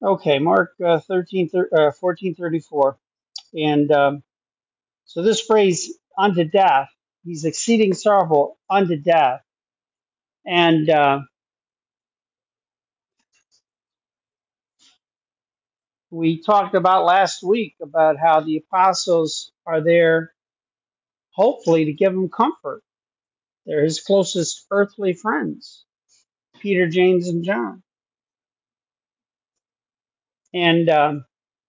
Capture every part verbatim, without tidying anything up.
Okay, Mark uh, thirteen, thir- uh, fourteen thirty-four. And um, so this phrase, unto death, he's exceeding sorrowful unto death. And uh, we talked about last week about how the apostles are there, hopefully, to give him comfort. They're his closest earthly friends, Peter, James, and John. And um,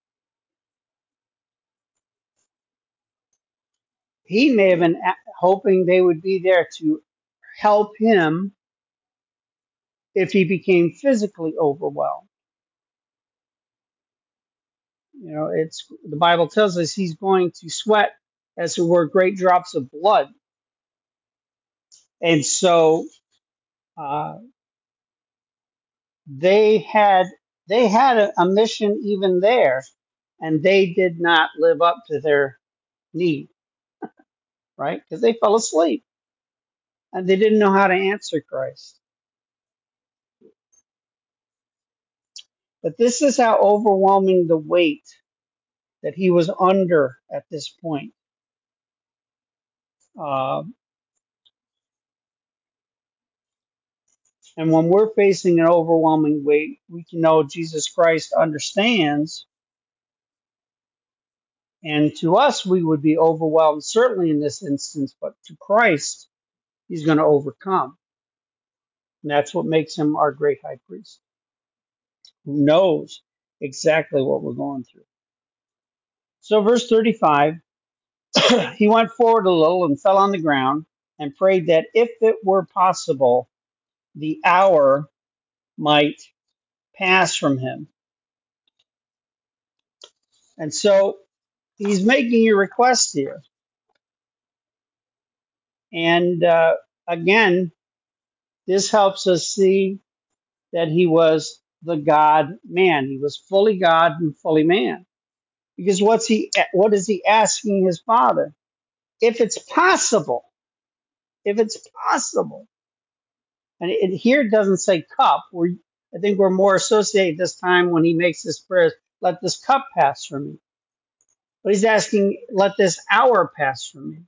he may have been a- hoping they would be there to help him if he became physically overwhelmed. You know, it's the Bible tells us he's going to sweat as it were great drops of blood. And so uh, they had they had a, a mission even there, and they did not live up to their need, right? Because they fell asleep and they didn't know how to answer Christ. But this is how overwhelming the weight that he was under at this point. Uh, and when we're facing an overwhelming weight, we can know Jesus Christ understands. And to us, we would be overwhelmed, certainly in this instance, but to Christ, he's going to overcome. And that's what makes him our great high priest, who knows exactly what we're going through. So, verse thirty-five, he went forward a little and fell on the ground and prayed that if it were possible, the hour might pass from him. And so he's making a request here. And uh, again, this helps us see that he was the God man. He was fully God and fully man. Because what's he what is he asking his father? If it's possible, if it's possible. And it, here it doesn't say cup. We're, I think we're more associated this time when he makes this prayer, let this cup pass from me. But he's asking, let this hour pass from me.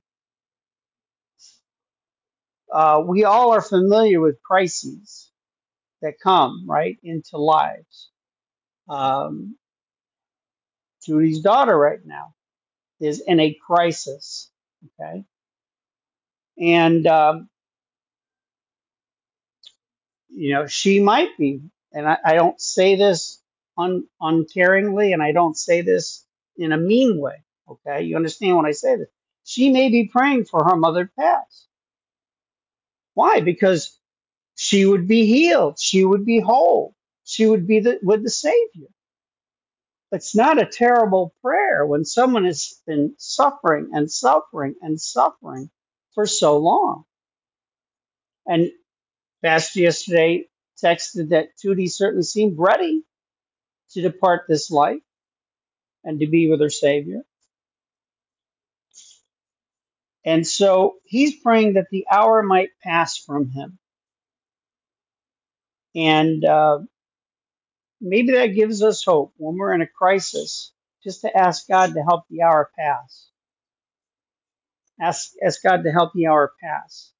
Uh, we all are familiar with crises that come, right, into lives. Um, Judy's daughter right now is in a crisis. Okay. And, um, you know, she might be, and I, I don't say this un, uncaringly, and I don't say this in a mean way. Okay. You understand when I say this? She may be praying for her mother to pass. Why? Because she would be healed. She would be whole. She would be the, with the Savior. It's not a terrible prayer when someone has been suffering and suffering and suffering for so long. And Pastor yesterday texted that Tootie certainly seemed ready to depart this life and to be with her Savior. And so he's praying that the hour might pass from him. And uh, maybe that gives us hope when we're in a crisis, just to ask God to help the hour pass. Ask, ask God to help the hour pass.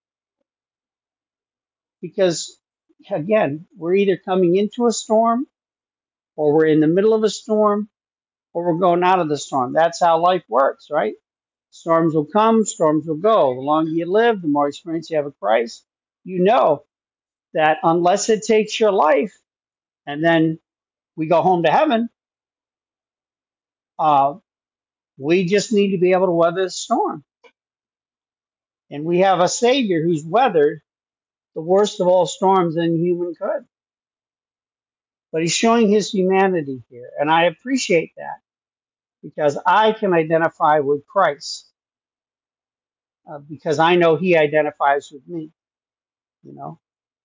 Because, again, we're either coming into a storm, or we're in the middle of a storm, or we're going out of the storm. That's how life works, right? Storms will come, storms will go. The longer you live, the more experience you have of Christ. You know that unless it takes your life and then we go home to heaven, uh, we just need to be able to weather the storm. And we have a Savior who's weathered the worst of all storms any human could. But he's showing his humanity here. And I appreciate that because I can identify with Christ uh, because I know he identifies with me, you know.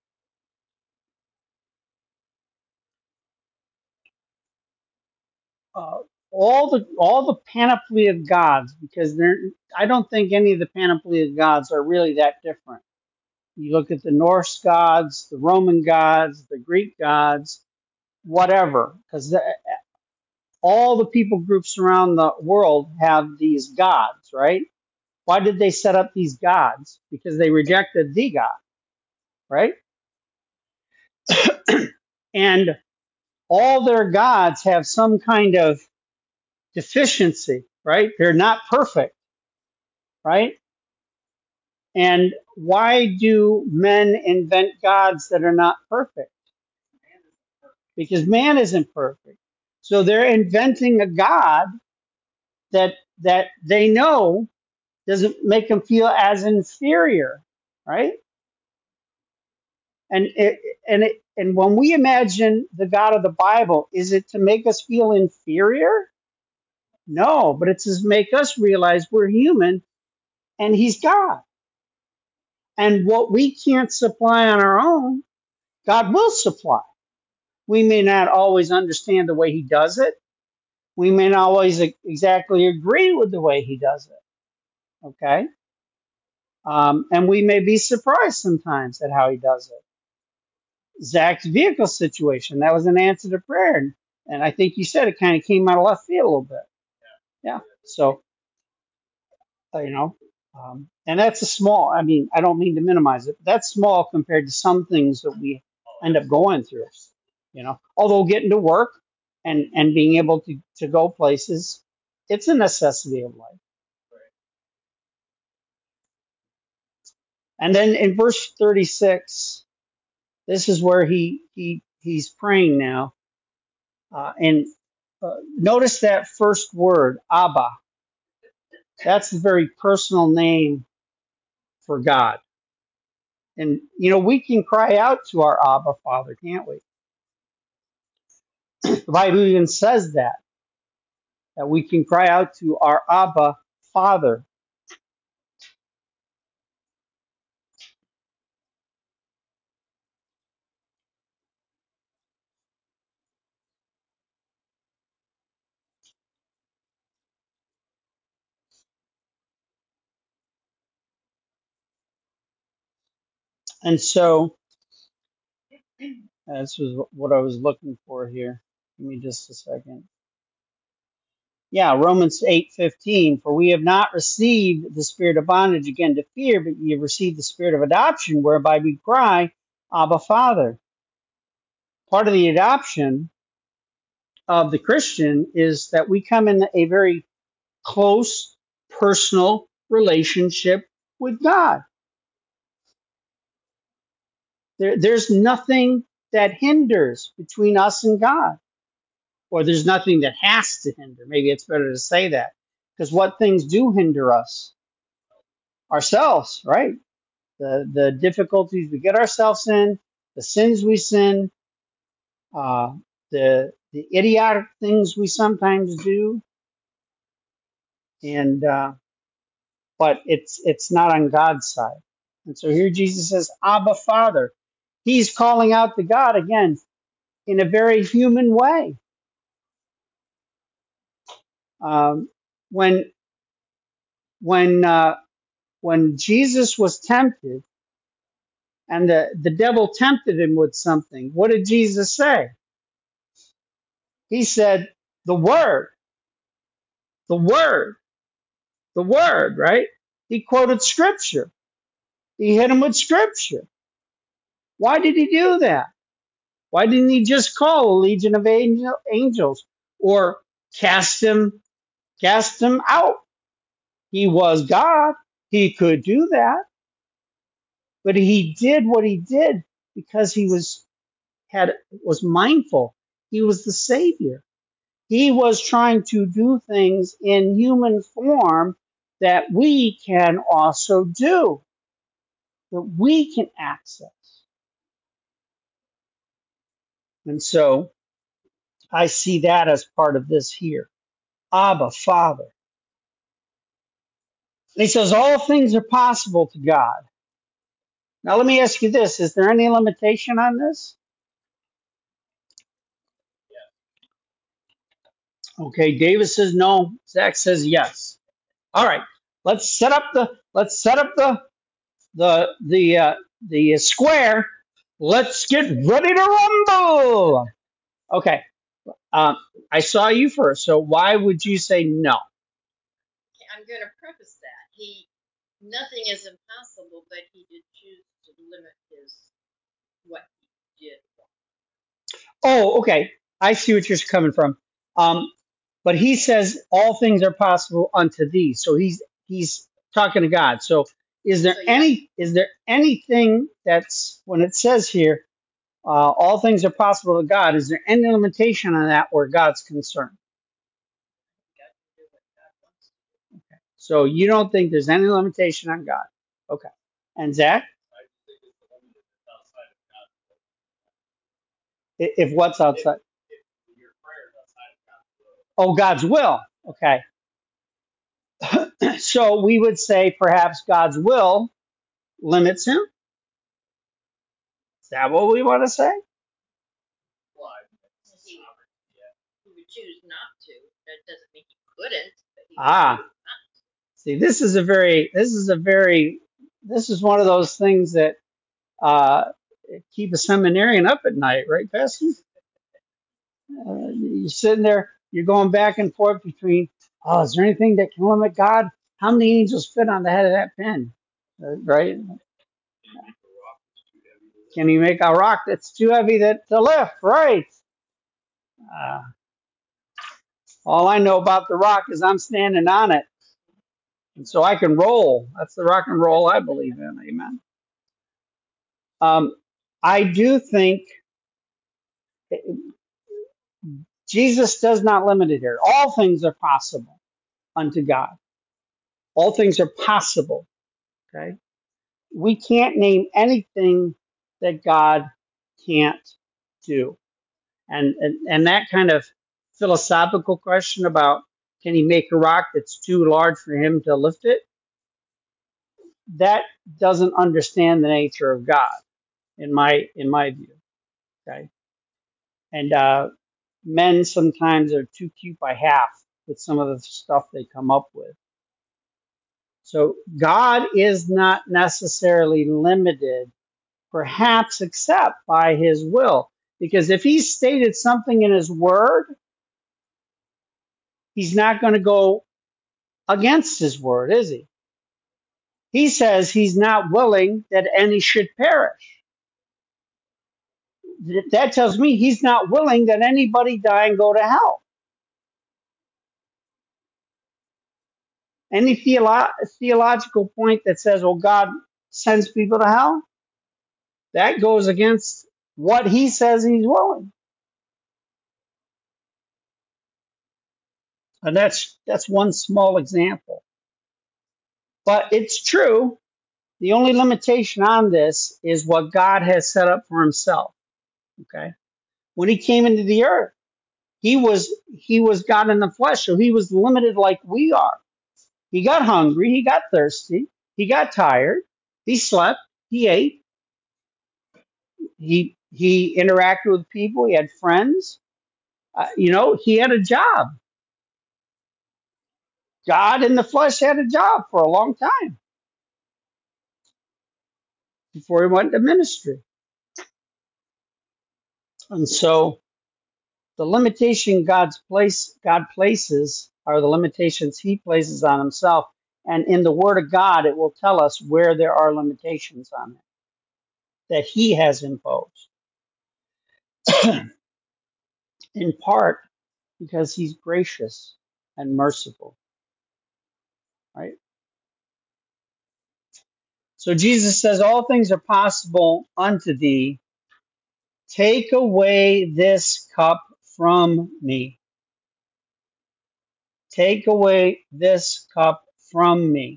Uh, all the all the panoply of gods, because they're I don't think any of the panoply of gods are really that different. You look at the Norse gods, the Roman gods, the Greek gods, whatever, because all the people groups around the world have these gods, right? Why did they set up these gods? Because they rejected the God, right? And all their gods have some kind of deficiency, right? They're not perfect, right? And why do men invent gods that are not perfect? Because man isn't perfect. So they're inventing a god that that they know doesn't make them feel as inferior, right? And it, and it, and when we imagine the God of the Bible, is it to make us feel inferior? No, but it's to make us realize we're human and He's God. And what we can't supply on our own, God will supply. We may not always understand the way He does it. We may not always e- exactly agree with the way He does it. Okay? Um, and we may be surprised sometimes at how He does it. Zach's vehicle situation, that was an answer to prayer. And, and I think you said it kind of came out of left field a little bit. Yeah. So, uh, you know, um, and that's a small, I mean, I don't mean to minimize it, but that's small compared to some things that we end up going through, you know, although getting to work and, and being able to, to go places, it's a necessity of life. And then in verse thirty-six, this is where he, he, he's praying now. Uh, and uh, notice that first word, Abba. That's a very personal name for God. And, you know, we can cry out to our Abba Father, can't we? The Bible even says that, that we can cry out to our Abba Father. And so, uh, this was what I was looking for here. Give me just a second. Yeah, Romans eight fifteen. For we have not received the spirit of bondage again to fear, but ye have received the spirit of adoption, whereby we cry, Abba Father. Part of the adoption of the Christian is that we come in a very close, personal relationship with God. There, there's nothing that hinders between us and God, or there's nothing that has to hinder. Maybe it's better to say that, because what things do hinder us? Ourselves, right? The the difficulties we get ourselves in, the sins we sin, uh, the the idiotic things we sometimes do, and uh, but it's it's not on God's side. And so here Jesus says, Abba Father. He's calling out to God again in a very human way. Um, when when uh, when Jesus was tempted and the, the devil tempted him with something, what did Jesus say? He said, the word, the word, the word, right? He quoted scripture. He hit him with scripture. Why did he do that? Why didn't he just call a legion of angel, angels or cast him, cast him out? He was God. He could do that, but he did what he did because he was had was mindful. He was the Savior. He was trying to do things in human form that we can also do, that we can access. And so I see that as part of this here. Abba, Father. And he says all things are possible to God. Now let me ask you this. Is there any limitation on this? Okay, David says no. Zach says yes. All right. Let's set up the let's set up the the the uh, the square. Let's get ready to rumble. Okay. Um, I saw you first, so why would you say no? I'm going to preface that. He, nothing is impossible, but he did choose to limit his, what he did. Oh, okay. I see what you're coming from. Um, but he says all things are possible unto thee. So he's he's talking to God. So is there So, yeah. any is there anything that's when it says here, uh, all things are possible to God? Is there any limitation on that where God's concerned? God can do what God wants to do. So you don't think there's any limitation on God? Okay. And Zach, I- if what's outside? Oh, God's will. Okay. So we would say perhaps God's will limits him. Is that what we want to say? He, he would choose not to. That doesn't mean he couldn't, but he would Ah, choose not to. see, this is a very, this is a very, this is one of those things that uh, keep a seminarian up at night, right, Pastor? Uh, you're sitting there, you're going back and forth between, oh, is there anything that can limit God? How many angels fit on the head of that pin? Uh, right? Can you make a rock that's too heavy that to lift? Right. Uh, all I know about the rock is I'm standing on it. And so I can roll. That's the rock and roll I believe in. Amen. Um, I do think Jesus does not limit it here. All things are possible unto God. All things are possible. Okay. We can't name anything that God can't do. And, and, and that kind of philosophical question about can he make a rock that's too large for him to lift it? That doesn't understand the nature of God in my, in my view. Okay. And, uh, men sometimes are too cute by half with some of the stuff they come up with. So God is not necessarily limited, perhaps except by his will. Because if he stated something in his word, he's not going to go against his word, is he? He says he's not willing that any should perish. That tells me he's not willing that anybody die and go to hell. Any theolo- theological point that says, well, God sends people to hell, that goes against what he says he's willing. And that's that's one small example. But it's true. The only limitation on this is what God has set up for himself. Okay. When he came into the earth, he was he was God in the flesh, so he was limited like we are. He got hungry, he got thirsty, he got tired, he slept, he ate, he he interacted with people, he had friends. Uh, you know, he had a job. God in the flesh had a job for a long time before he went to ministry. And so the limitation God's place God places are the limitations he places on himself. And in the word of God, it will tell us where there are limitations on it that he has imposed. In part because he's gracious and merciful, right? So Jesus says, all things are possible unto thee. Take away this cup from me. Take away this cup from me.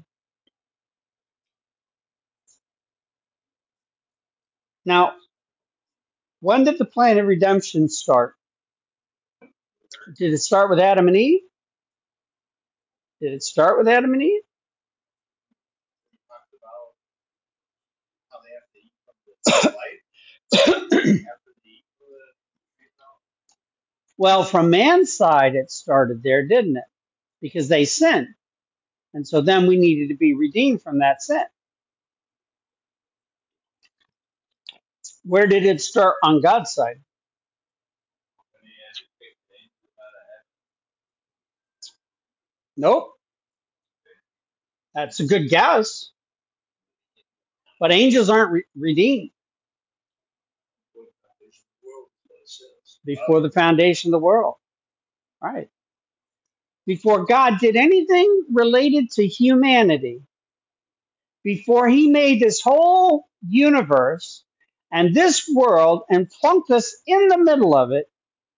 Now, when did the plan of redemption start? Did it start with Adam and Eve? Did it start with Adam and Eve? Well, from man's side, it started there, didn't it? Because they sinned. And so then we needed to be redeemed from that sin. Where did it start on God's side? Nope. That's a good guess. But angels aren't re- redeemed before the foundation of the world. Right. Before God did anything related to humanity, before he made this whole universe and this world and plunked us in the middle of it,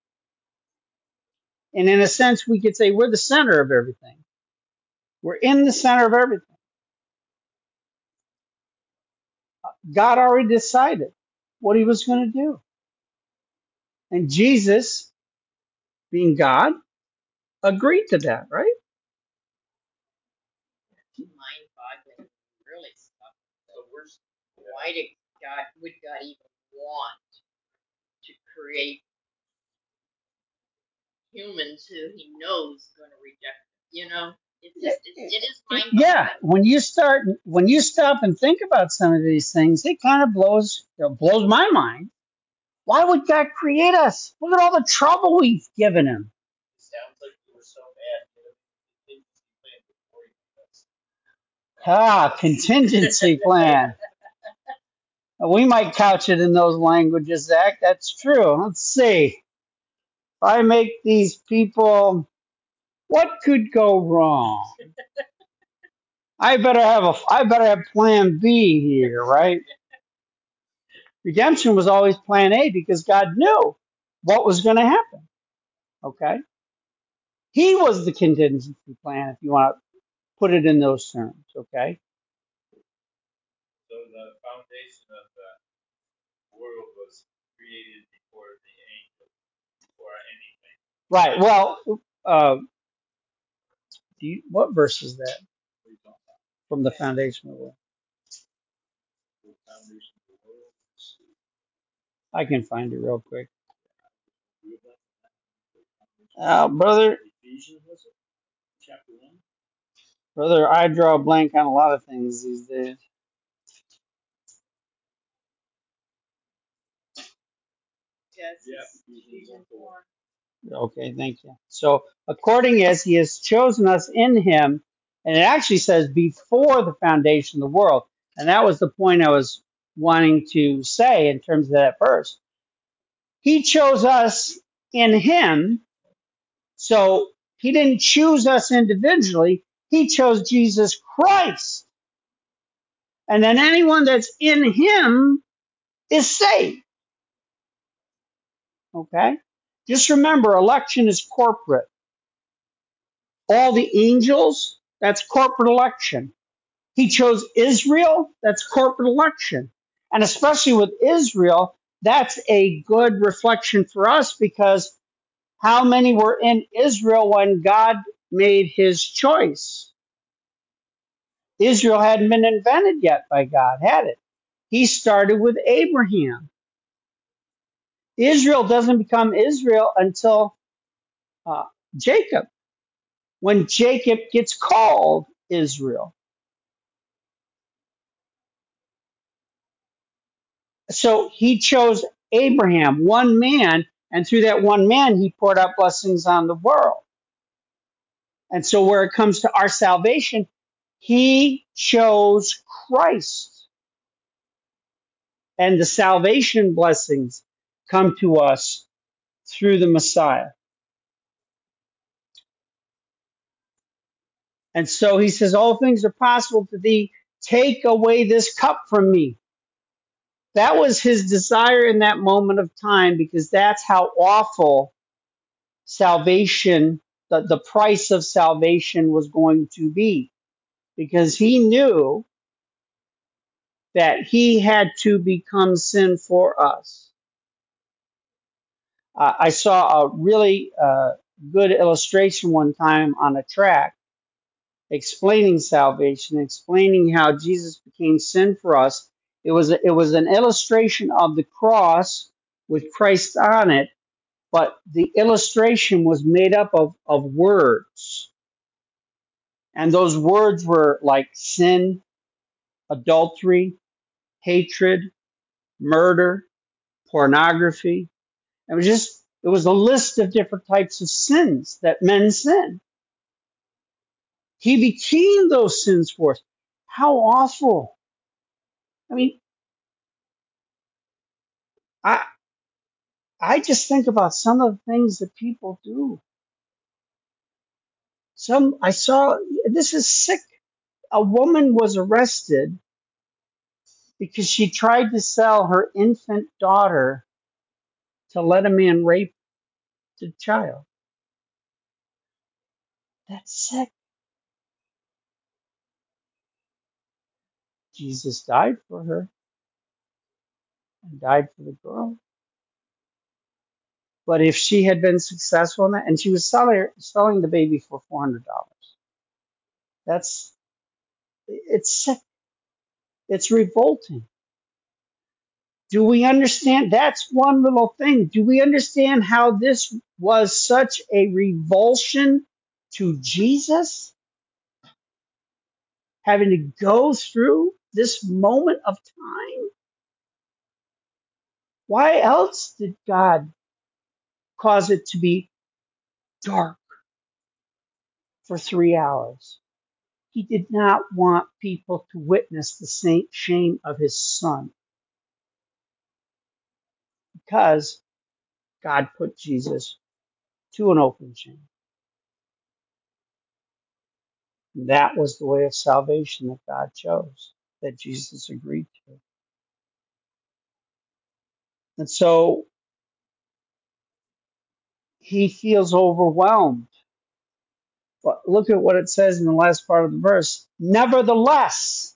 and in a sense, we could say we're the center of everything. We're in the center of everything. God already decided what he was going to do. And Jesus, being God, agreed to that, right? Mind-boggling, really stuff. So why did God? Would God even want to create humans who He knows going to reject Him? You know, it's just it, it is mind-boggling. Yeah, when you start, when you stop and think about some of these things, it kind of blows, you know, blows my mind. Why would God create us? Look at all the trouble we've given him. It sounds like you were so mad. You know, Ah, contingency plan. We might couch it in those languages, Zach. That's true. Let's see. If I make these people, what could go wrong? I better have a, I better have plan B here, right? Redemption was always plan A because God knew what was going to happen. Okay? He was the contingency plan, if you want to put it in those terms. Okay? so the foundation of the world was created before the angel or anything. Right. Well, uh, do you, what verse is that from the foundation of the world? The foundation of the world. I can find it real quick. Uh, brother, Ephesians was it? Chapter one. brother, I draw a blank on a lot of things these days. Yes, Yeah. Ephesians four. Okay, thank you. So, according as he has chosen us in him, and it actually says before the foundation of the world. And that was the point I was wanting to say in terms of that verse. He chose us in him, so he didn't choose us individually. He chose Jesus Christ. And then anyone that's in him is saved. Okay? Just remember, election is corporate. All the angels, that's corporate election. He chose Israel, that's corporate election. And especially with Israel, that's a good reflection for us because how many were in Israel when God made his choice? Israel hadn't been invented yet by God, had it? He started with Abraham. Israel doesn't become Israel until uh, Jacob, when Jacob gets called Israel. So he chose Abraham, one man, and through that one man, he poured out blessings on the world. And so, where it comes to our salvation, he chose Christ. And the salvation blessings come to us through the Messiah. And so he says, all things are possible to thee. Take away this cup from me. That was his desire in that moment of time because that's how awful salvation, the, the price of salvation was going to be. Because he knew that he had to become sin for us. Uh, I saw a really uh, good illustration one time on a track explaining salvation, explaining how Jesus became sin for us. It was a, it was an illustration of the cross with Christ on it, but the illustration was made up of, of words. And those words were like sin, adultery, hatred, murder, pornography. It was just It was a list of different types of sins that men sin. He became those sins for us. How awful. I mean, I I just think about some of the things that people do. Some I saw this is sick. A woman was arrested because she tried to sell her infant daughter to let a man rape the child. That's sick. Jesus died for her and died for the girl. But if she had been successful in that, and she was selling selling the baby for four hundred dollars, that's it's sick. It's revolting. Do we understand? That's one little thing. Do we understand how this was such a revulsion to Jesus? Having to go through this moment of time? Why else did God cause it to be dark for three hours? He did not want people to witness the same shame of his son because God put Jesus to an open shame. That was the way of salvation that God chose, that Jesus agreed to. And so he feels overwhelmed. But look at what it says in the last part of the verse. Nevertheless,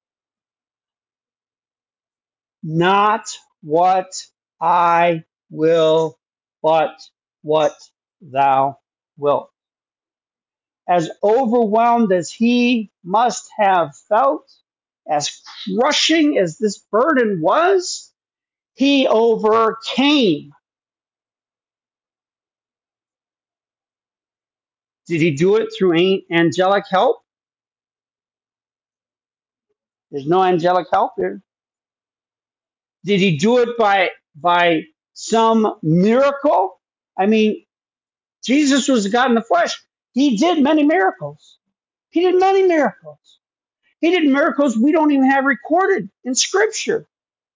not what I will, but what thou wilt. As overwhelmed as he must have felt, as crushing as this burden was, he overcame. Did he do it through angelic help? There's no angelic help here. Did he do it by by some miracle? I mean, Jesus was God in the flesh. He did many miracles. He did many miracles. He did miracles we don't even have recorded in Scripture.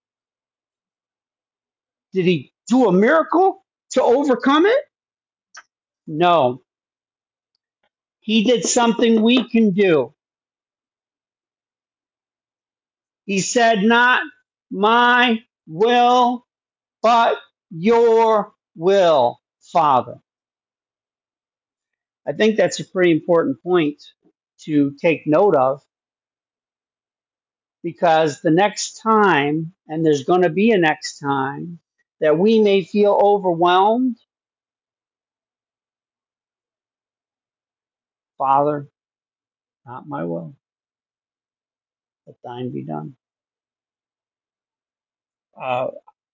Did he do a miracle to overcome it? No. He did something we can do. He said, not my will, but your will, Father. I think that's a pretty important point to take note of, because the next time, and there's going to be a next time, that we may feel overwhelmed, Father, not my will, but thine be done. Uh,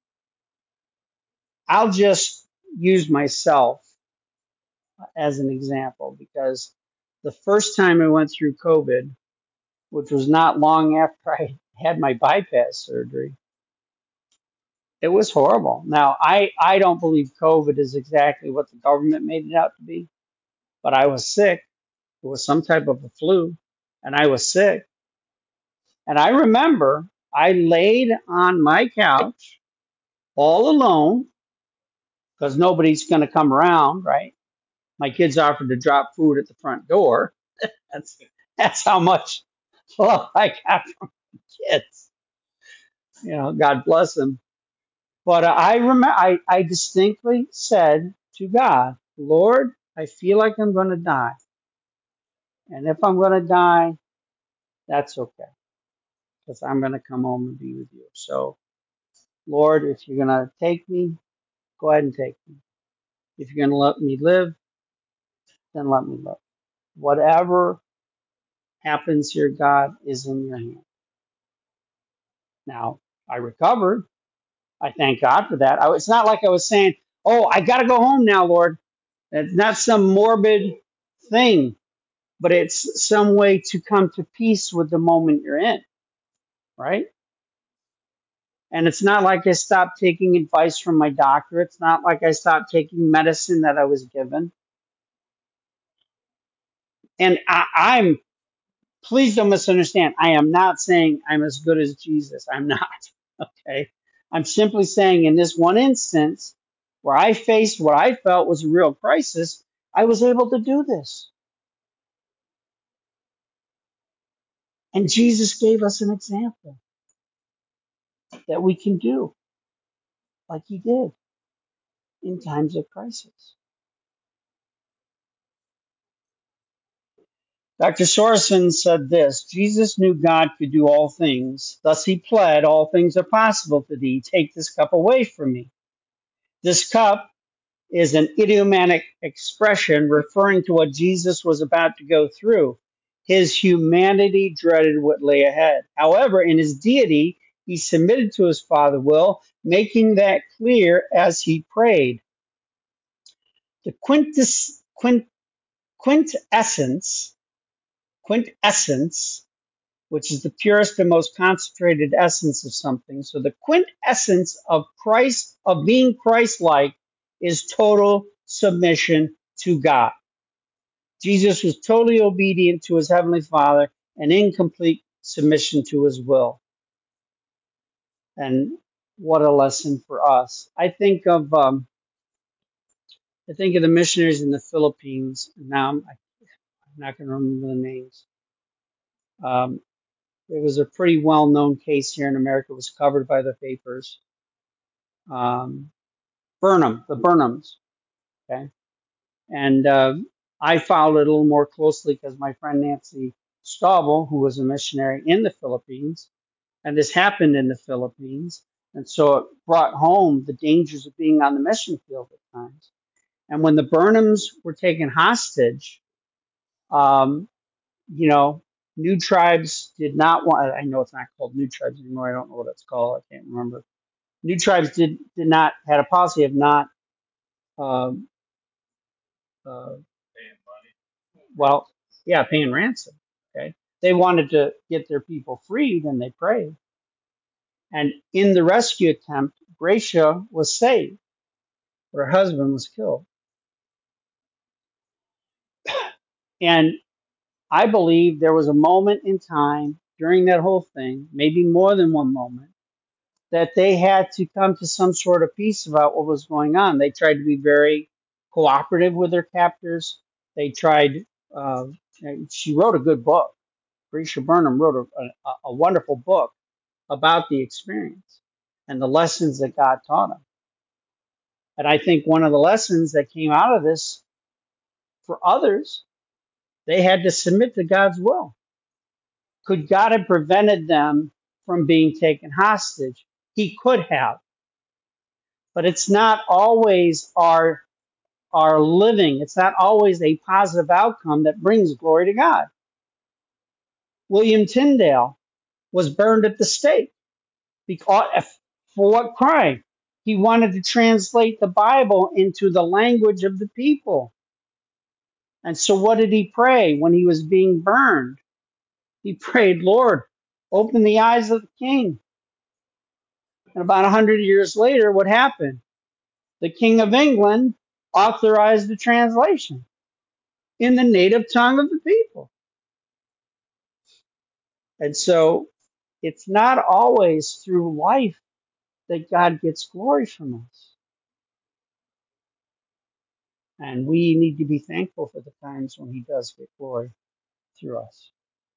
I'll just use myself as an example, because the first time I went through COVID, which was not long after I had my bypass surgery, it was horrible. Now, I, I don't believe COVID is exactly what the government made it out to be, but I was sick. It was some type of a flu, and I was sick. And I remember I laid on my couch all alone because nobody's going to come around, right? My kids offered to drop food at the front door. That's that's how much love I got from kids. You know, God bless them. But I remember, I, I distinctly said to God, Lord, I feel like I'm going to die. And if I'm going to die, that's okay, because I'm going to come home and be with you. So, Lord, if you're going to take me, go ahead and take me. If you're going to let me live, then let me live. Whatever happens here, God, is in your hand. Now, I recovered. I thank God for that. I, it's not like I was saying, oh, I got to go home now, Lord. It's not some morbid thing, but it's some way to come to peace with the moment you're in, right? And it's not like I stopped taking advice from my doctor. It's not like I stopped taking medicine that I was given. And I, I'm, please don't misunderstand. I am not saying I'm as good as Jesus. I'm not. Okay. I'm simply saying in this one instance where I faced what I felt was a real crisis, I was able to do this. And Jesus gave us an example that we can do like he did in times of crisis. Doctor Sorensen said this: Jesus knew God could do all things. Thus he pled, all things are possible to thee. Take this cup away from me. This cup is an idiomatic expression referring to what Jesus was about to go through. His humanity dreaded what lay ahead. However, in his deity, he submitted to his Father's will, making that clear as he prayed. The quintus, quint, quintessence, quintessence, which is the purest and most concentrated essence of something. So the quintessence of Christ, of being Christ-like, is total submission to God. Jesus was totally obedient to his heavenly Father and in complete submission to his will. And what a lesson for us. I think of um, I think of the missionaries in the Philippines. Now I'm, I'm not going to remember the names. Um, it was a pretty well-known case here in America. It was covered by the papers. Um, Burnham, the Burnhams. Okay, and uh, I followed it a little more closely because my friend Nancy Staubel, who was a missionary in the Philippines, and this happened in the Philippines. And so it brought home the dangers of being on the mission field at times. And when the Burnhams were taken hostage, um, you know, New Tribes did not want, I know it's not called New Tribes anymore. I don't know what it's called. I can't remember. New Tribes did, did not, had a policy of not, um, uh, Paying money. well, yeah, paying ransom. Okay. They wanted to get their people freed and they prayed. And in the rescue attempt, Gracia was saved, but her husband was killed. And I believe there was a moment in time during that whole thing, maybe more than one moment, that they had to come to some sort of peace about what was going on. They tried to be very cooperative with their captors. They tried, uh, she wrote a good book. Gracia Burnham wrote a, a, a wonderful book about the experience and the lessons that God taught them. And I think one of the lessons that came out of this for others, they had to submit to God's will. Could God have prevented them from being taken hostage? He could have, but it's not always our our living. It's not always a positive outcome that brings glory to God. William Tyndale was burned at the stake because for what crime? He wanted to translate the Bible into the language of the people. And so what did he pray when he was being burned? He prayed, Lord, open the eyes of the king. And about a hundred years later, what happened? The King of England authorized the translation in the native tongue of the people. And so it's not always through life that God gets glory from us. And we need to be thankful for the times when he does get glory through us.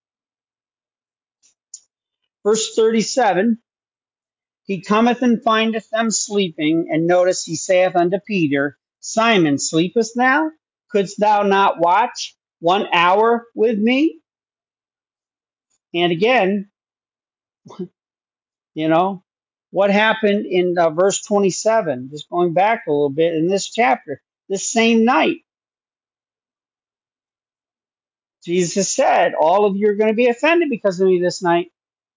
Verse thirty-seven, he cometh and findeth them sleeping, and notice he saith unto Peter, Simon, sleepest thou? Couldst thou not watch one hour with me? And again, you know, what happened in uh, verse twenty-seven, just going back a little bit in this chapter, this same night, Jesus said, all of you are going to be offended because of me this night.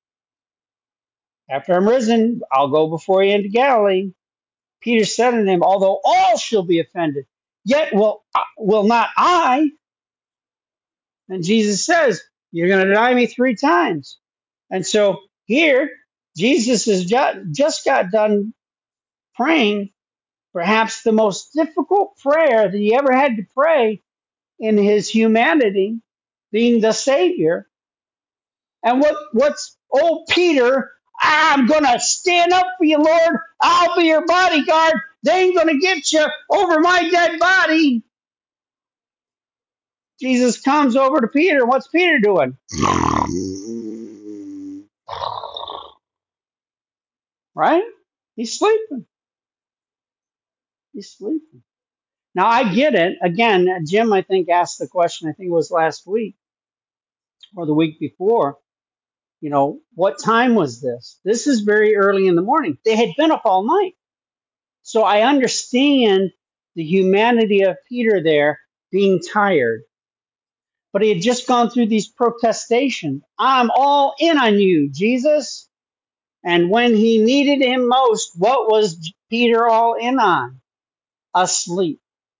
After I'm risen, I'll go before you into Galilee. Peter said unto him, although all shall be offended, yet will, will not I. And Jesus says, you're going to deny me three times. And so here, Jesus has ju- just got done praying perhaps the most difficult prayer that he ever had to pray in his humanity, being the Savior. And what what's old Peter? I'm gonna stand up for you, Lord. I'll be your bodyguard. They ain't gonna get you over my dead body. Jesus comes over to Peter. What's Peter doing? Right? He's sleeping. He's sleeping. Now I get it. Again, Jim, I think, asked the question, I think it was last week or the week before. You know, what time was this? This is very early in the morning. They had been up all night. So I understand the humanity of Peter there being tired. But he had just gone through these protestations. I'm all in on you, Jesus. And when he needed him most, what was Peter all in on? Asleep.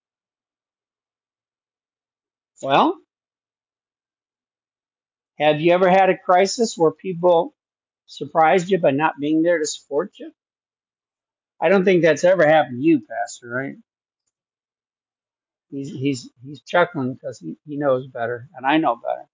Well, have you ever had a crisis where people surprised you by not being there to support you? I don't think that's ever happened to you, Pastor, right? He's he's he's chuckling because he, he knows better, and I know better.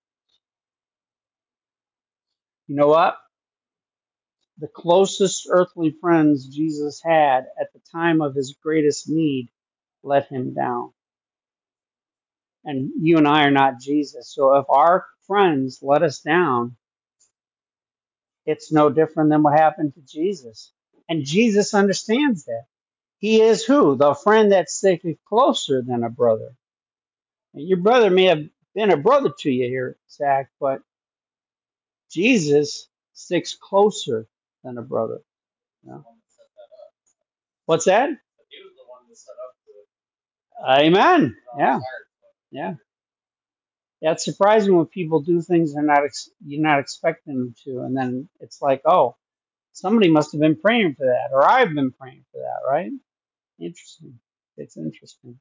You know what? The closest earthly friends Jesus had at the time of his greatest need let him down. And you and I are not Jesus. So if our friends let us down, it's no different than what happened to Jesus. And Jesus understands that. He is who? The friend that's sticking closer than a brother. And your brother may have been a brother to you here, Zach, but Jesus sticks closer than a brother. You know? What's that? He was the one that set up Amen. the Yeah, uh, yeah. Yeah, it's surprising when people do things they're not ex- you're not expecting them to, and then it's like, oh, somebody must have been praying for that, or I've been praying for that, right? Interesting. It's interesting.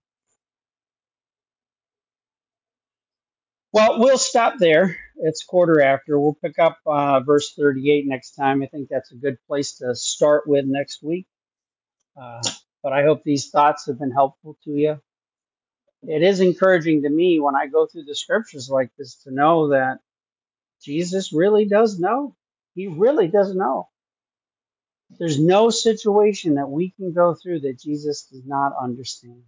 Well, we'll stop there. It's quarter after. We'll pick up uh, verse thirty-eight next time. I think that's a good place to start with next week. Uh, but I hope these thoughts have been helpful to you. It is encouraging to me when I go through the scriptures like this to know that Jesus really does know. He really does know. There's no situation that we can go through that Jesus does not understand.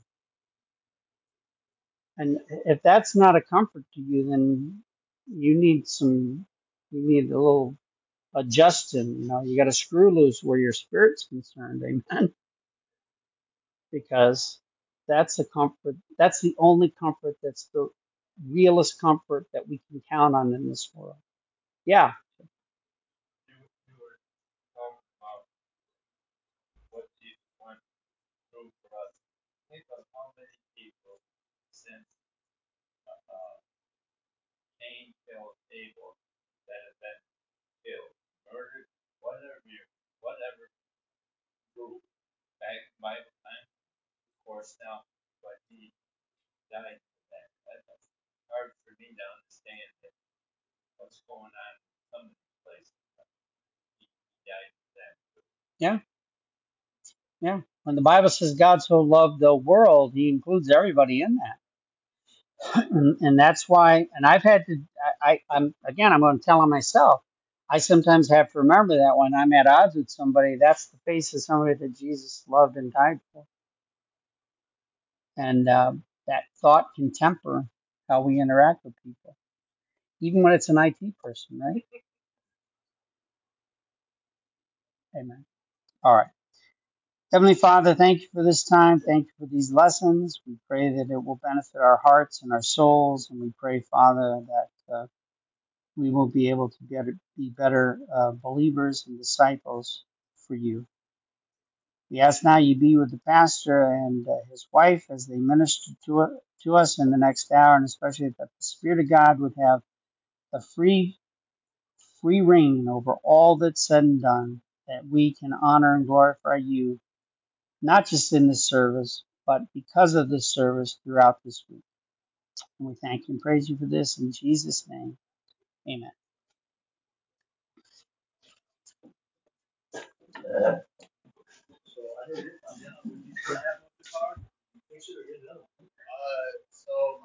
And if that's not a comfort to you, then you need some, you need a little adjusting. You know, you got to screw loose where your spirit's concerned. Amen. Because that's the comfort. That's the only comfort. That's the realest comfort that we can count on in this world. Yeah. you, you were talking about what Jesus went through for us. Think of how many people since uh, Cain killed Abel that have been killed, murdered, whatever you, whatever group back in Bible time, of course now, but he died for that. That- That's hard for me to understand that what's going on in some of these places. He, he died for that. Yeah. Yeah. When the Bible says God so loved the world, he includes everybody in that. and, and that's why, and I've had to, I, I, I'm, again, I'm going to tell on myself. I sometimes have to remember that when I'm at odds with somebody, that's the face of somebody that Jesus loved and died for. And uh, that thought can temper how we interact with people, even when it's an I T person, right? Amen. All right. Heavenly Father, thank you for this time. Thank you for these lessons. We pray that it will benefit our hearts and our souls. And we pray, Father, that uh, we will be able to be better, be better uh, believers and disciples for you. We ask now you be with the pastor and uh, his wife as they minister to, to us in the next hour, and especially that the Spirit of God would have a free, free reign over all that's said and done, that we can honor and glorify you, not just in this service, but because of this service throughout this week. And we thank you and praise you for this in Jesus' name. Amen. So I did it. I mean, I have the car. Make sure to get it up.